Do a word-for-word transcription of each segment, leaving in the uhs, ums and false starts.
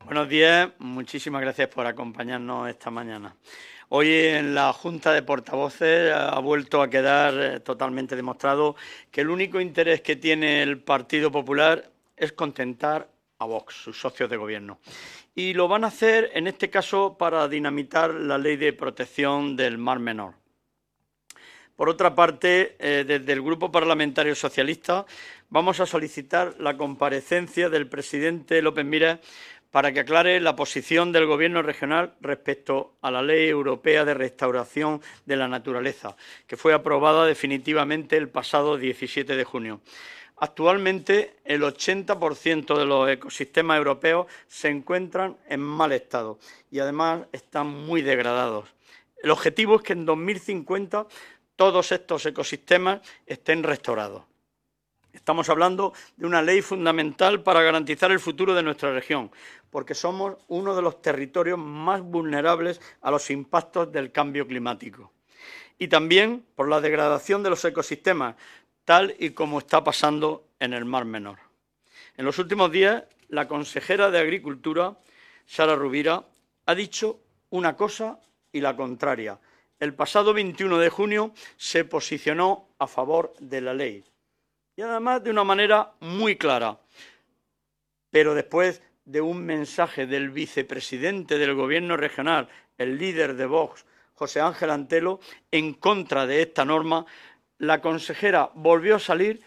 Buenos días, muchísimas gracias por acompañarnos esta mañana. Hoy en la Junta de Portavoces ha vuelto a quedar eh, totalmente demostrado que el único interés que tiene el Partido Popular es contentar a Vox, sus socios de gobierno. Y lo van a hacer, en este caso, para dinamitar la Ley de Protección del Mar Menor. Por otra parte, eh, desde el Grupo Parlamentario Socialista vamos a solicitar la comparecencia del presidente López Miras para que aclare la posición del Gobierno regional respecto a la Ley Europea de Restauración de la Naturaleza, que fue aprobada definitivamente el pasado diecisiete de junio. Actualmente, el ochenta por ciento de los ecosistemas europeos se encuentran en mal estado y, además, están muy degradados. El objetivo es que en dos mil cincuenta todos estos ecosistemas estén restaurados. Estamos hablando de una ley fundamental para garantizar el futuro de nuestra región, porque somos uno de los territorios más vulnerables a los impactos del cambio climático. Y también por la degradación de los ecosistemas, tal y como está pasando en el Mar Menor. En los últimos días, la consejera de Agricultura, Sara Rovira, ha dicho una cosa y la contraria. El pasado veintiuno de junio se posicionó a favor de la ley. Y además de una manera muy clara. Pero después de un mensaje del vicepresidente del Gobierno regional, el líder de Vox, José Ángel Antelo, en contra de esta norma, la consejera volvió a salir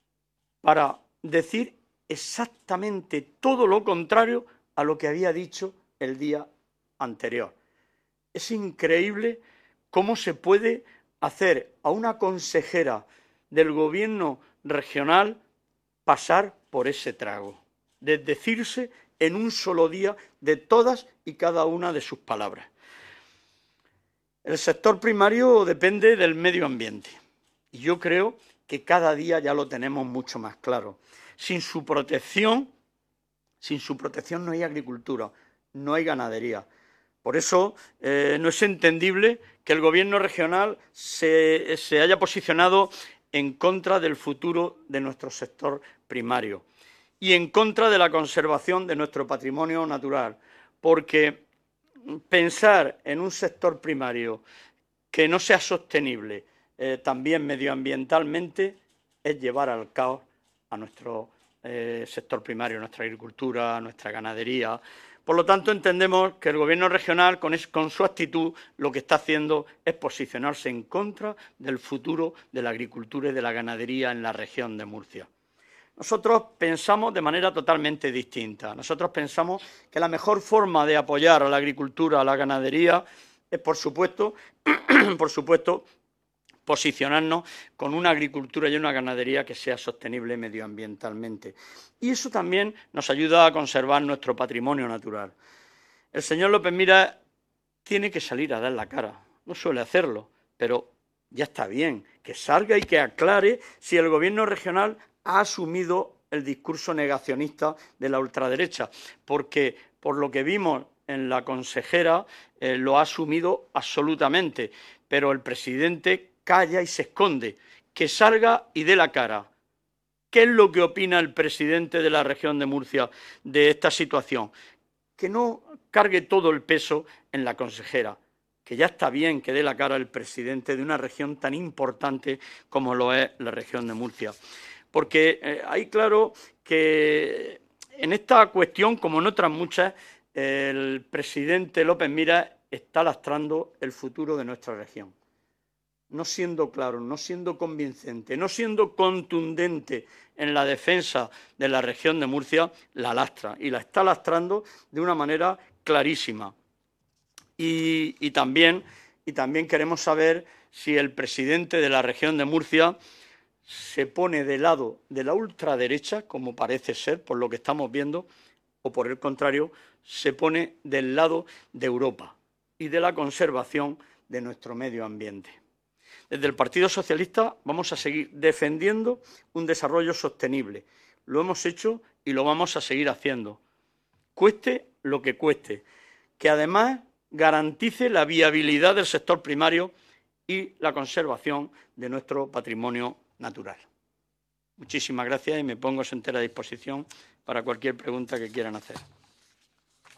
para decir exactamente todo lo contrario a lo que había dicho el día anterior. Es increíble cómo se puede hacer a una consejera del Gobierno regional pasar por ese trago, desdecirse en un solo día de todas y cada una de sus palabras. El sector primario depende del medio ambiente y yo creo que cada día ya lo tenemos mucho más claro. Sin su protección, sin su protección no hay agricultura, no hay ganadería. Por eso eh, no es entendible que el Gobierno regional se, se haya posicionado en contra del futuro de nuestro sector primario y en contra de la conservación de nuestro patrimonio natural, porque pensar en un sector primario que no sea sostenible eh, también medioambientalmente es llevar al caos a nuestro eh, sector primario, a nuestra agricultura, a nuestra ganadería. Por lo tanto, entendemos que el Gobierno regional, con, es, con su actitud, lo que está haciendo es posicionarse en contra del futuro de la agricultura y de la ganadería en la región de Murcia. Nosotros pensamos de manera totalmente distinta. Nosotros pensamos que la mejor forma de apoyar a la agricultura, a la ganadería, es, por supuesto, por supuesto, posicionarnos con una agricultura y una ganadería que sea sostenible medioambientalmente. Y eso también nos ayuda a conservar nuestro patrimonio natural. El señor López Miras tiene que salir a dar la cara. No suele hacerlo, pero ya está bien que salga y que aclare si el Gobierno regional ha asumido el discurso negacionista de la ultraderecha, porque por lo que vimos en la consejera eh, lo ha asumido absolutamente, pero el presidente calla y se esconde, que salga y dé la cara. ¿Qué es lo que opina el presidente de la región de Murcia de esta situación? Que no cargue todo el peso en la consejera, que ya está bien que dé la cara el presidente de una región tan importante como lo es la región de Murcia. Porque eh, hay claro que en esta cuestión, como en otras muchas, el presidente López Miras está lastrando el futuro de nuestra región. No siendo claro, no siendo convincente, no siendo contundente en la defensa de la región de Murcia, la lastra y la está lastrando de una manera clarísima. Y, y, también, y también queremos saber si el presidente de la región de Murcia se pone del lado de la ultraderecha, como parece ser, por lo que estamos viendo, o por el contrario, se pone del lado de Europa y de la conservación de nuestro medio ambiente. Desde el Partido Socialista vamos a seguir defendiendo un desarrollo sostenible. Lo hemos hecho y lo vamos a seguir haciendo. Cueste lo que cueste. Que además garantice la viabilidad del sector primario y la conservación de nuestro patrimonio natural. Muchísimas gracias y me pongo a su entera disposición para cualquier pregunta que quieran hacer.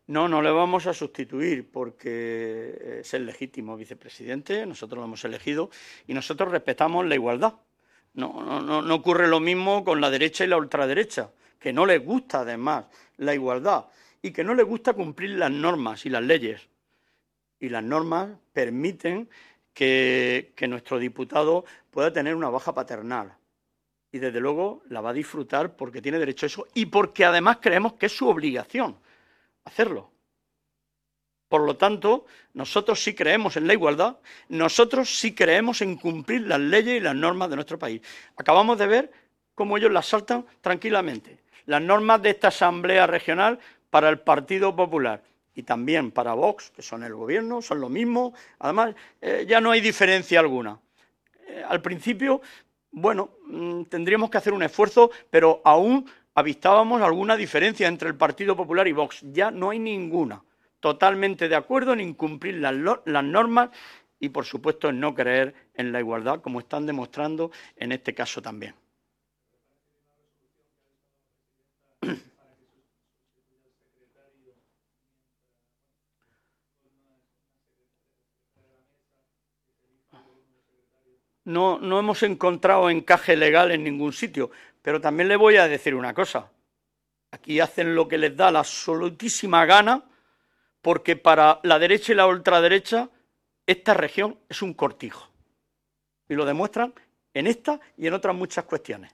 No, no le vamos a sustituir porque es el legítimo vicepresidente, nosotros lo hemos elegido y nosotros respetamos la igualdad. No, no, no, no ocurre lo mismo con la derecha y la ultraderecha, que no les gusta además la igualdad y que no les gusta cumplir las normas y las leyes. Y las normas permiten que, que nuestro diputado pueda tener una baja paternal. Y desde luego la va a disfrutar porque tiene derecho a eso y porque además creemos que es su obligación hacerlo. Por lo tanto, nosotros sí creemos en la igualdad, nosotros sí creemos en cumplir las leyes y las normas de nuestro país. Acabamos de ver cómo ellos las saltan tranquilamente. Las normas de esta Asamblea Regional para el Partido Popular y también para Vox, que son el gobierno, son lo mismo. Además, eh, ya no hay diferencia alguna. Eh, al principio, bueno, mmm, tendríamos que hacer un esfuerzo, pero aún avistábamos alguna diferencia entre el Partido Popular y Vox. Ya no hay ninguna. Totalmente de acuerdo en incumplir las, las normas y, por supuesto, en no creer en la igualdad, como están demostrando en este caso también. No, no hemos encontrado encaje legal en ningún sitio, pero también le voy a decir una cosa. Aquí hacen lo que les da la absolutísima gana, porque para la derecha y la ultraderecha esta región es un cortijo. Y lo demuestran en esta y en otras muchas cuestiones.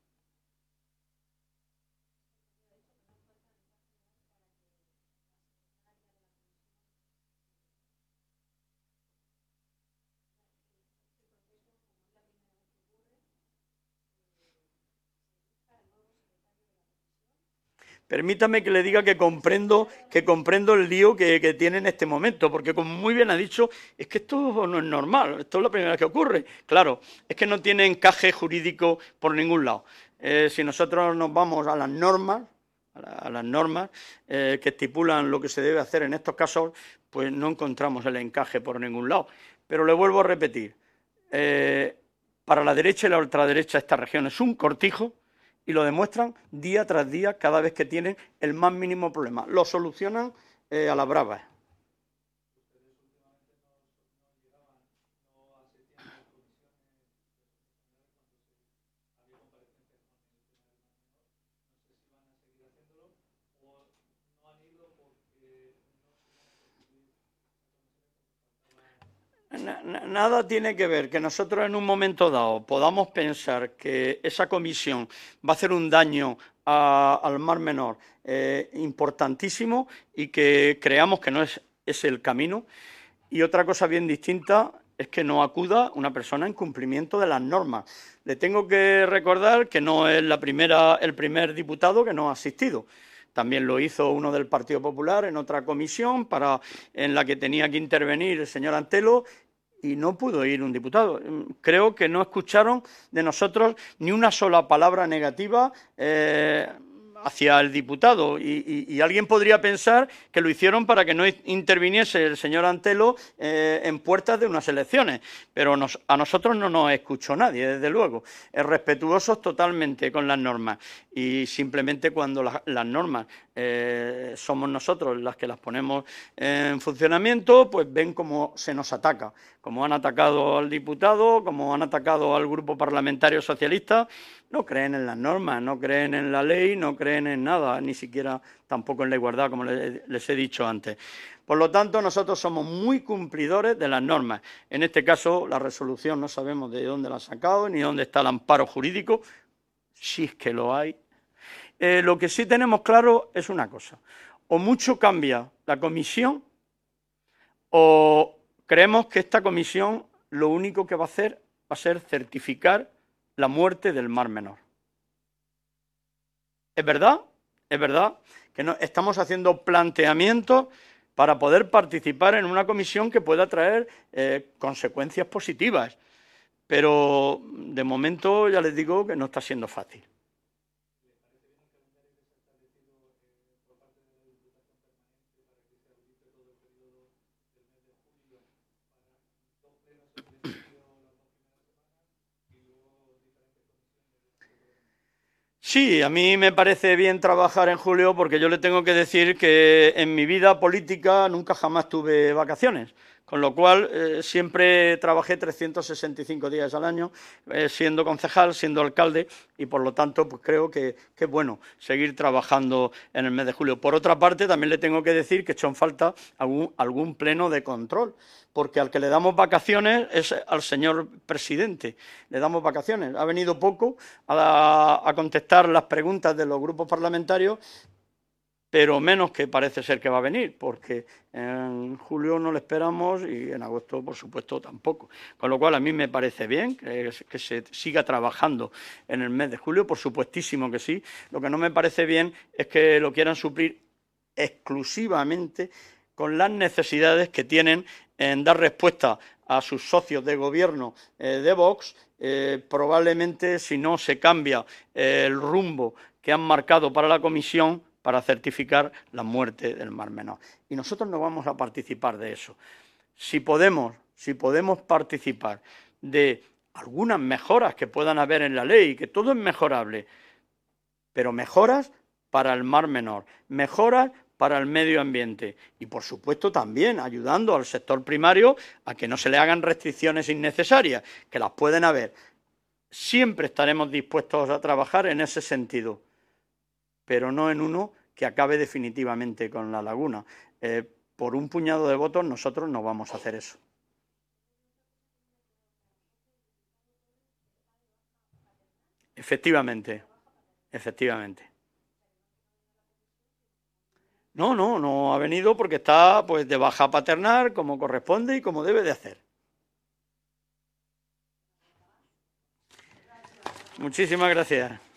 Permítame que le diga que comprendo, que comprendo el lío que, que tiene en este momento, porque como muy bien ha dicho, es que esto no es normal, esto es la primera vez que ocurre. Claro, es que no tiene encaje jurídico por ningún lado. Eh, si nosotros nos vamos a las normas, a, la, a las normas eh, que estipulan lo que se debe hacer en estos casos, pues no encontramos el encaje por ningún lado. Pero le vuelvo a repetir, eh, para la derecha y la ultraderecha esta región es un cortijo, y lo demuestran día tras día cada vez que tienen el más mínimo problema. Lo solucionan eh, a la brava. Nada tiene que ver que nosotros en un momento dado podamos pensar que esa comisión va a hacer un daño a, al Mar Menor eh, importantísimo y que creamos que no es, es el camino. Y otra cosa bien distinta es que no acuda una persona en cumplimiento de las normas. Le tengo que recordar que no es la primera, el primer diputado que no ha asistido. También lo hizo uno del Partido Popular en otra comisión para, en la que tenía que intervenir el señor Antelo y no pudo ir un diputado. Creo que no escucharon de nosotros ni una sola palabra negativa eh, hacia el diputado y, y, y alguien podría pensar que lo hicieron para que no interviniese el señor Antelo eh, en puertas de unas elecciones, pero nos, a nosotros no nos escuchó nadie, desde luego. Es respetuosos totalmente con las normas y simplemente cuando la, las normas eh, somos nosotros las que las ponemos en funcionamiento, pues ven cómo se nos ataca, como han atacado al diputado, como han atacado al grupo parlamentario socialista. No creen en las normas, no creen en la ley, no creen en nada, ni siquiera tampoco en la igualdad, como les he dicho antes. Por lo tanto, nosotros somos muy cumplidores de las normas. En este caso, la resolución no sabemos de dónde la han sacado, ni dónde está el amparo jurídico, si es que lo hay. Eh, lo que sí tenemos claro es una cosa, o mucho cambia la comisión, o creemos que esta comisión lo único que va a hacer va a ser certificar la muerte del Mar Menor. ¿Es verdad? Es verdad que no, estamos haciendo planteamientos para poder participar en una comisión que pueda traer eh, consecuencias positivas, pero de momento ya les digo que no está siendo fácil. Sí, a mí me parece bien trabajar en julio porque yo le tengo que decir que en mi vida política nunca jamás tuve vacaciones, con lo cual eh, siempre trabajé trescientos sesenta y cinco días al año, eh, siendo concejal, siendo alcalde, y por lo tanto pues creo que, que es bueno seguir trabajando en el mes de julio. Por otra parte, también le tengo que decir que he hecho en falta algún, algún pleno de control, porque al que le damos vacaciones es al señor presidente, le damos vacaciones. Ha venido poco a, a contestar las preguntas de los grupos parlamentarios, pero menos que parece ser que va a venir, porque en julio no le esperamos y en agosto, por supuesto, tampoco. Con lo cual, a mí me parece bien que, que se siga trabajando en el mes de julio, por supuestísimo que sí. Lo que no me parece bien es que lo quieran suplir exclusivamente con las necesidades que tienen en dar respuesta a sus socios de gobierno eh, de Vox, eh, probablemente si no se cambia eh, el rumbo que han marcado para la comisión para certificar la muerte del Mar Menor. Y nosotros no vamos a participar de eso. Si podemos, si podemos participar de algunas mejoras que puedan haber en la ley, que todo es mejorable, pero mejoras para el Mar Menor, mejoras para el medio ambiente y, por supuesto, también ayudando al sector primario a que no se le hagan restricciones innecesarias, que las pueden haber. Siempre estaremos dispuestos a trabajar en ese sentido, pero no en uno que acabe definitivamente con la laguna. Eh, por un puñado de votos nosotros no vamos a hacer eso. Efectivamente, efectivamente. No, no, no ha venido porque está pues de baja paternal, como corresponde y como debe de hacer. Muchísimas gracias.